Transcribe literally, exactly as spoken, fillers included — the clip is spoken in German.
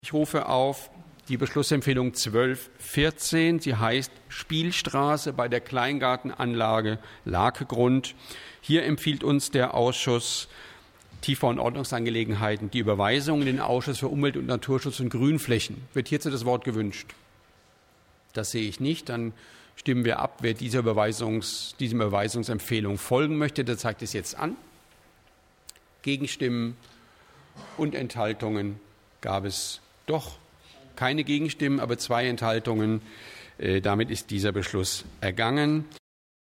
Ich rufe auf die Beschlussempfehlung zwölf vierzehn. Sie heißt Spielstraße bei der Kleingartenanlage Lakegrund. Hier empfiehlt uns der Ausschuss Tiefer- und Ordnungsangelegenheiten die Überweisung in den Ausschuss für Umwelt- und Naturschutz und Grünflächen. Wird hierzu das Wort gewünscht? Das sehe ich nicht. Dann stimmen wir ab, wer dieser Überweisungs, diesem Überweisungsempfehlung folgen möchte. Der zeigt es jetzt an. Gegenstimmen und Enthaltungen gab es doch keine Gegenstimmen, aber zwei Enthaltungen. Äh, damit ist dieser Beschluss ergangen.